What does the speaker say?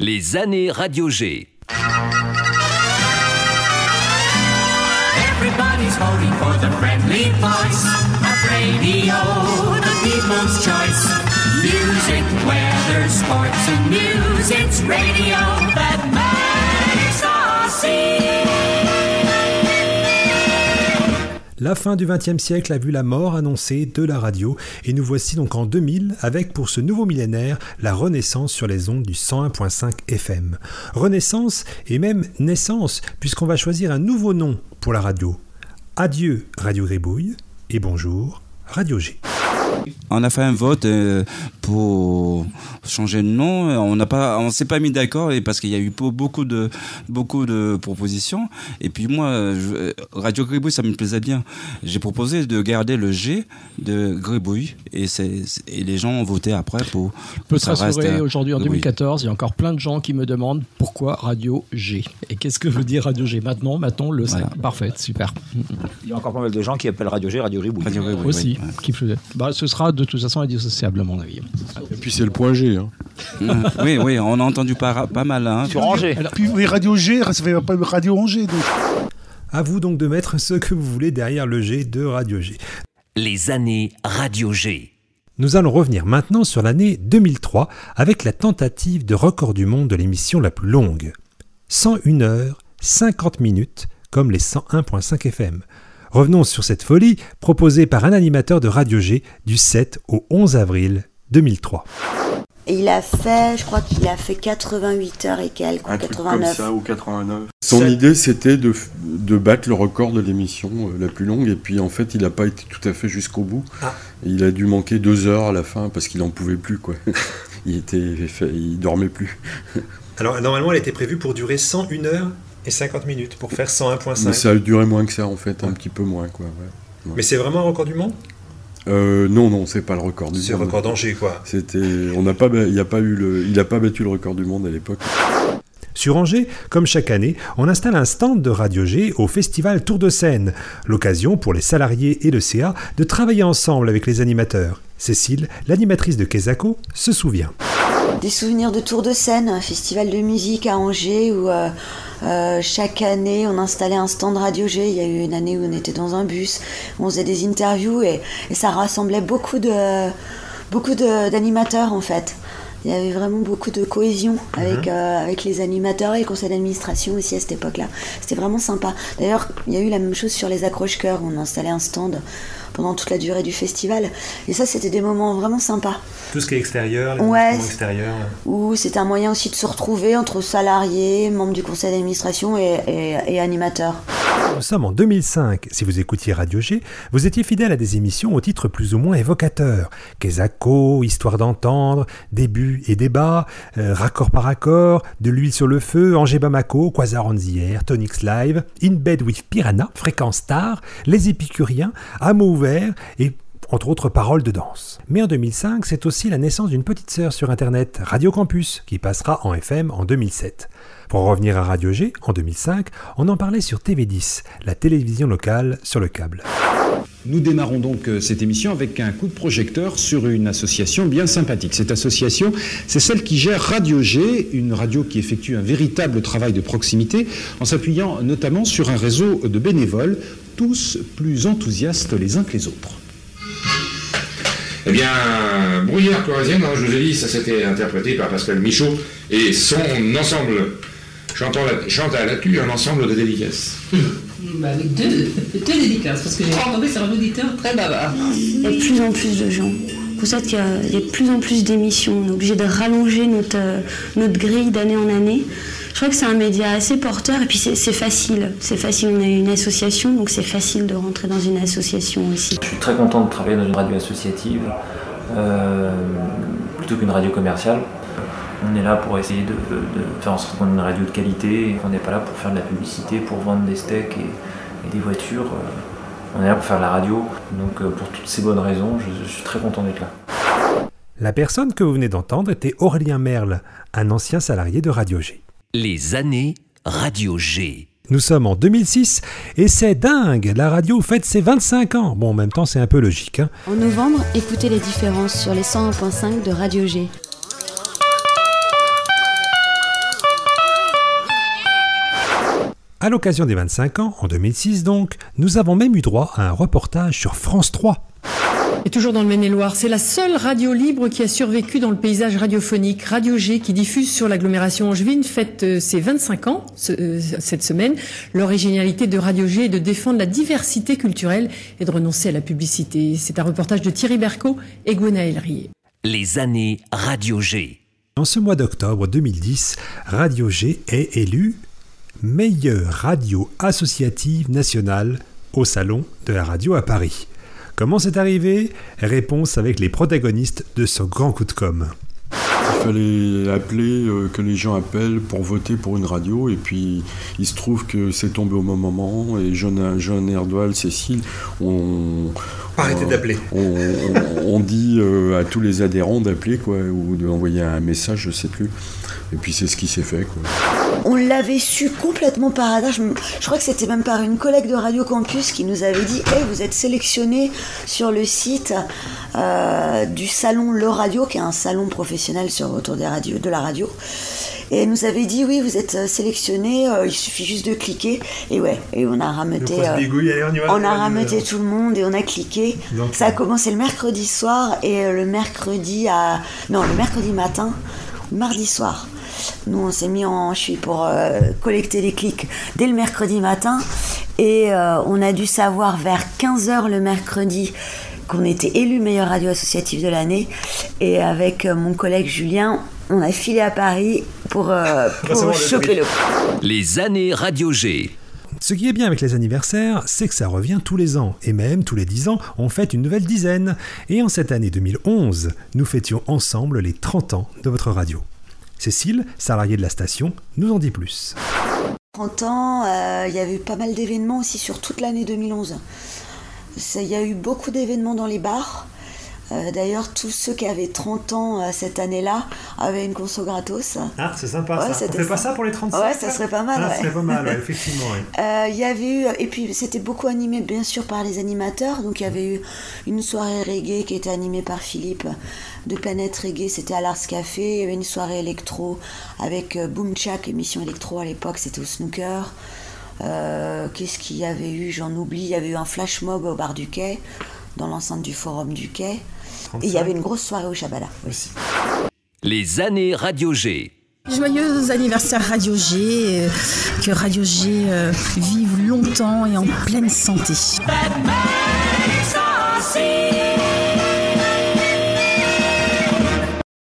Les années Radio G. Everybody's voting for the friendly voice of radio, the people's choice. Music, weather, sports and news, it's radio that makes us sing. La fin du XXe siècle a vu la mort annoncée de la radio et nous voici donc en 2000 avec pour ce nouveau millénaire la renaissance sur les ondes du 101.5 FM. Renaissance et même naissance puisqu'on va choisir un nouveau nom pour la radio. Adieu Radio Gribouille et bonjour Radio G. On a fait un vote pour changer de nom. On s'est pas mis d'accord parce qu'il y a eu beaucoup de propositions. Et puis moi, Radio Gribouille, ça me plaisait bien. J'ai proposé de garder le G de Gribouille et les gens ont voté après pour. Je peux te rassurer, aujourd'hui en 2014, il y a encore plein de gens qui me demandent pourquoi Radio G. Et qu'est-ce que veut dire Radio G maintenant on le sait. Voilà. Parfait, super. Il y a encore pas mal de gens qui appellent Radio G Radio Gribouille. Radio Gribouille aussi. Oui. Ce sera de toute façon indissociable à mon avis. Et puis c'est le point G. Hein. Oui, on a entendu pas mal. Hein. Sur Angers. Puis oui, Radio G, ça fait pas Radio Angers. Donc. À vous donc de mettre ce que vous voulez derrière le G de Radio G. Les années Radio G. Nous allons revenir maintenant sur l'année 2003 avec la tentative de record du monde de l'émission la plus longue. 101 heures, 50 minutes, comme les 101.5 FM. Revenons sur cette folie proposée par un animateur de Radio G du 7 au 11 avril 2003. Et je crois qu'il a fait 88 heures et quelques, un 89. Truc comme ça, ou 89. Son idée, c'était de battre le record de l'émission la plus longue, et puis en fait, il n'a pas été tout à fait jusqu'au bout. Il a dû manquer 2 heures à la fin, parce qu'il n'en pouvait plus, quoi. Il dormait plus. Alors, normalement, elle était prévue pour durer 101 heures et 50 minutes, pour faire 101.5. Mais ça a duré moins que ça, en fait, un petit peu moins, quoi. Ouais. Mais c'est vraiment un record du monde ? Non, c'est pas le record du monde. C'est le record d'Angers, quoi. Il n'a pas battu le record du monde à l'époque. Sur Angers, comme chaque année, on installe un stand de Radio G au festival Tour de Seine. L'occasion pour les salariés et le CA de travailler ensemble avec les animateurs. Cécile, l'animatrice de Quesaco, se souvient. Des souvenirs de Tour de Seine, un festival de musique à Angers où chaque année on installait un stand Radio G. Il y a eu une année où on était dans un bus, où on faisait des interviews et ça rassemblait beaucoup d'animateurs en fait. Il y avait vraiment beaucoup de cohésion avec les animateurs et le conseil d'administration aussi à cette époque-là. C'était vraiment sympa. D'ailleurs, il y a eu la même chose sur les accroche-cœurs où on installait un stand pendant toute la durée du festival. Et ça, c'était des moments vraiment sympas. Tout ce qui est extérieur, les moments extérieurs. Où c'était un moyen aussi de se retrouver entre salariés, membres du conseil d'administration et animateurs. Nous sommes en 2005. Si vous écoutiez Radio G, vous étiez fidèle à des émissions au titre plus ou moins évocateur. Quesaco, Histoire d'entendre, Début et débat, Raccord par accord, De l'huile sur le feu, Angers Bamako, Quasar on the Air, Tonix Live, In Bed with Piranha, Fréquence Star, Les Épicuriens, À mots ouverts et entre autres paroles de danse. Mais en 2005, c'est aussi la naissance d'une petite sœur sur Internet, Radio Campus, qui passera en FM en 2007. Pour revenir à Radio G, en 2005, on en parlait sur TV10, la télévision locale sur le câble. Nous démarrons donc cette émission avec un coup de projecteur sur une association bien sympathique. Cette association, c'est celle qui gère Radio G, une radio qui effectue un véritable travail de proximité en s'appuyant notamment sur un réseau de bénévoles, tous plus enthousiastes les uns que les autres. Eh bien, Brouillard corrézienne, je vous ai dit, ça s'était interprété par Pascal Michaud et son ensemble chante à la tue un ensemble de dédicaces. Avec deux dédicaces, parce que j'ai tombé sur un auditeur très bavard. Il y a de plus en plus de gens. Vous savez qu'il y a de plus en plus d'émissions. On est obligé de rallonger notre grille d'année en année. Je crois que c'est un média assez porteur et puis c'est facile. C'est facile, on a une association, donc c'est facile de rentrer dans une association aussi. Je suis très content de travailler dans une radio associative, plutôt qu'une radio commerciale. On est là pour essayer de faire en sorte qu'on ait une radio de qualité et qu'on n'est pas là pour faire de la publicité, pour vendre des steaks et des voitures. On est là pour faire de la radio. Donc pour toutes ces bonnes raisons, je suis très content d'être là. La personne que vous venez d'entendre était Aurélien Merle, un ancien salarié de Radio G. Les années Radio G. Nous sommes en 2006 et c'est dingue, la radio fête ses 25 ans. Bon, en même temps, c'est un peu logique. Hein. En novembre, écoutez les différences sur les 101.5 de Radio G. À l'occasion des 25 ans, en 2006 donc, nous avons même eu droit à un reportage sur France 3. Et toujours dans le Maine-et-Loire, c'est la seule radio libre qui a survécu dans le paysage radiophonique. Radio G, qui diffuse sur l'agglomération angevine, fête ses 25 ans cette semaine. L'originalité de Radio G est de défendre la diversité culturelle et de renoncer à la publicité. C'est un reportage de Thierry Bercot et Gwenaël Rier. Les années Radio G. En ce mois d'octobre 2010, Radio G est élue meilleure radio associative nationale au Salon de la radio à Paris. Comment c'est arrivé ? Réponse avec les protagonistes de ce grand coup de com'. Il fallait appeler, que les gens appellent pour voter pour une radio, et puis il se trouve que c'est tombé au bon moment, et Jean Erdoal, Cécile, Arrêtez d'appeler. On dit à tous les adhérents d'appeler, quoi, ou d'envoyer un message, je sais plus. Et puis c'est ce qui s'est fait, quoi. On l'avait su complètement par hasard. Je crois que c'était même par une collègue de Radio Campus qui nous avait dit « Hey, vous êtes sélectionnés sur le site du salon Le Radio, qui est un salon professionnel autour de la radio. » Et elle nous avait dit « Oui, vous êtes sélectionnés, il suffit juste de cliquer. » Et ouais, et on a rameuté, tout le monde et on a cliqué. Donc, ça a commencé le mercredi soir et le mercredi matin, mardi soir. Nous, on s'est mis en cheville pour collecter les clics dès le mercredi matin. Et on a dû savoir vers 15h le mercredi qu'on était élu meilleure radio associative de l'année. Et avec mon collègue Julien, on a filé à Paris pour choper le coup. Les années Radio G. Ce qui est bien avec les anniversaires, c'est que ça revient tous les ans. Et même tous les 10 ans, on fête une nouvelle dizaine. Et en cette année 2011, nous fêtions ensemble les 30 ans de votre radio. Cécile, salariée de la station, nous en dit plus. 30 ans, il y avait eu pas mal d'événements aussi sur toute l'année 2011. Il y a eu beaucoup d'événements dans les bars. D'ailleurs, tous ceux qui avaient 30 ans cette année-là avaient une conso gratos. Ah, c'est sympa, ouais, ça. On fait pas ça pour les 35 ? Ouais, ça serait pas mal. Ça serait pas mal, ouais, effectivement. Ouais. Il y avait eu, et puis c'était beaucoup animé bien sûr par les animateurs. Donc il y avait eu une soirée reggae qui était animée par Philippe de Planète Reggae, c'était à l'Ars Café. Il y avait une soirée électro avec Boom Chak, émission électro à l'époque, c'était au Snooker. Qu'est-ce qu'il y avait eu ? J'en oublie. Il y avait eu un flash mob au bar du Quai, dans l'enceinte du Forum du Quai. 35. Et il y avait une grosse soirée au Chabala aussi. Les années Radio G. Joyeux anniversaire Radio G, que Radio G vive longtemps et en pleine santé. That makes us see.